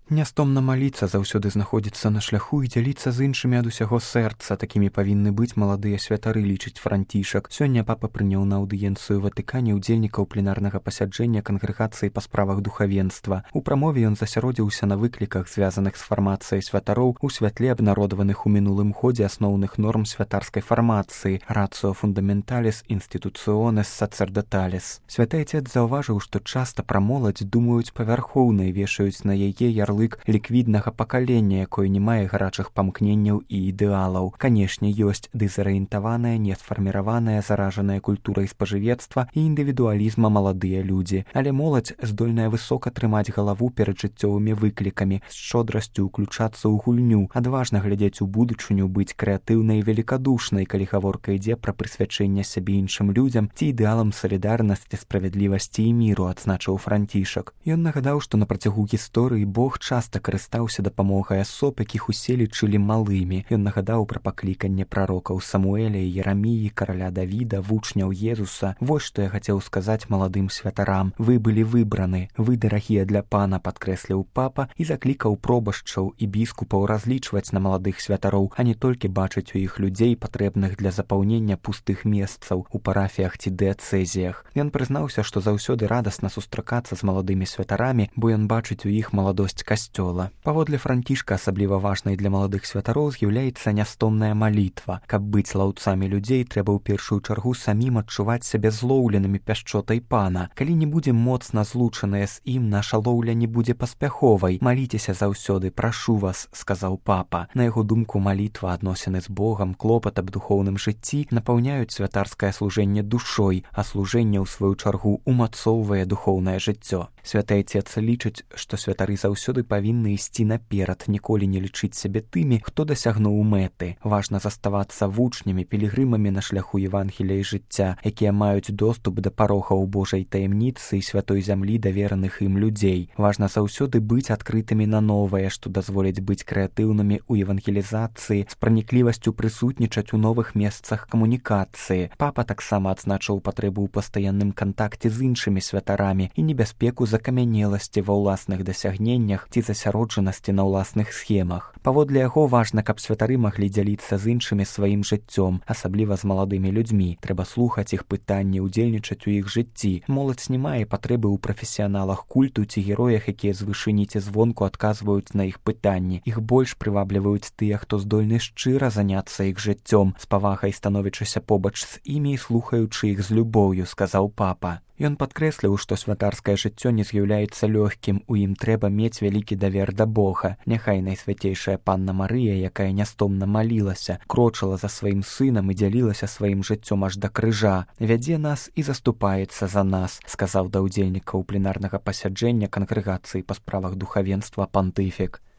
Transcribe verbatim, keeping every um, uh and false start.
Нястомна маліцца, заўсёды знаходзіцца на шляху і дзяліцца з іншымі ад усяго сэрца. Такімі павінны быць маладыя святары, лічыць Францішак. Сёння папа прыняў на аўдыенцыю Ватыкане ўдзельнікаў пленарнага пасяджэння кангрэгацыі па справах духавенства. У прамове ён засяродзіўся на выкліках, звязаных з фармацыяй святароў у святле абнародаваных у мінулым годзе асноўных норм святарскай фармацыі «Ratio fundamentalis institutionis sacerdotalis». Святы Отец заўважыў, што часта пра моладзь думаюць павярхоўна і вешаюць на яе ярлык ліквіднага пакалення, якое не мае гарачых памкненняў і ідэалаў. Канешне, ёсць дэзарыентаваная, несфарміраваная, заражаная культурай спажывецтва і індывідуалізма маладыя людзі. Але моладзь здольная высока трымаць галаву перад жыццёвымі выклікамі, з шчодрасцю ўключацца ў гульню, адважна глядзець у будучыню, быць крэатыўнай і великадушнай, калі гаворка ідзе пра прысвячэнне сябе іншым людзям ці ідэалам салідарнасці, справядлівасці і міру, адзначыў Францішак. Ён нагадаў, што на працягу гісторыі Бог часта карыстаўся дапамогай асоб, якіх усе лічылі малымі. Ён нагадаў пра пакліканне прарокаў Самуэля і Ераміі, караля Давіда, вучняў Езуса. Вось што я хацеў сказаць маладым святарам. Вы былі выбраны, вы дарагія для пана, падкрэсліў папа і заклікаў пробашчаў і біскупаў разлічваць на маладых святароў, а не толькі бачыць у іх людзей, патрэбных для запаўнення пустых месцаў у парафіях ці дыяцэзіях. Ён прызнаўся, што заўсёды радасна сустракацца з маладымі святарамі, бо ён бачыць у іх маладосць касцёла. Паводле Францішка асабліва важнай для маладых святароў з'яўляецца нястомная малітва. Каб быць лаўцамі людзей, трэба ў першую чаргу самім адчуваць сябе злоўленымі пяшчотай пана. Калі не будзем моцна злучаныя з ім, наша лоўля не будзе паспяховай. Маліцеся заўсёды, прашу вас, сказаў папа. На яго думку, малітва, адносіны з Богам, клопат аб духоўным жыцці напаўняюць святарскае служэнне душой, а служэнне ў сваю чаргу умацоўвае духоўнае жыццё. Святы Отец лічыць, што святары заўсёды павінны ісці наперад, ніколі не лічыць сябе тымі, хто дасягнуў мэты. Важна заставацца вучнямі, пілігрымамі на шляху Евангелія і жыцця, якія маюць доступ да парогаў Божай таямніцы і святой зямлі давераных ім людзей. Важна заўсёды быць адкрытымі на новае, што дазволіць быць крэатыўнымі ў евангелізацыі, з праніклівасцю прысутнічаць у новых месцах камунікацыі. Папа таксама адзначыў патрэбу ў пастаянным кантакце з іншымі святарамі і небяспеку закамянеласці ва ўласных дасягненнях ці засяроджанасці на ўласных схемах. Паводле яго важна, каб святары маглі дзяліцца з іншымі сваім жыццём, асабліва з маладымі людзьмі. Трэба слухаць іх пытанні, удзельнічаць у іх жыцці. Моладзь не мае патрэбы ў прафесіяналах культу ці героях, якія з вышыні ці звонку адказваюць на іх пытанні. Іх больш прывабліваюць тыя, хто здольны шчыра заняцца іх жыццём, з павагай становячыся побач з імі і слухаючы іх з любоўю, сказаў папа. Ён падкрэсліў, што святарскае жыццё не з'яўляецца лёгкім, у ім трэба мець вялікі давер да Бога. Няхай найсвяцейшая панна Марыя, якая нястомна малілася, крочыла за сваім сынам і дзялілася сваім жыццём аж да крыжа, вядзе нас і заступаецца за нас, сказаў да ўдзельнікаў пленарнага пасяджэння кангрэгацыі па справах духавенства пантыфік.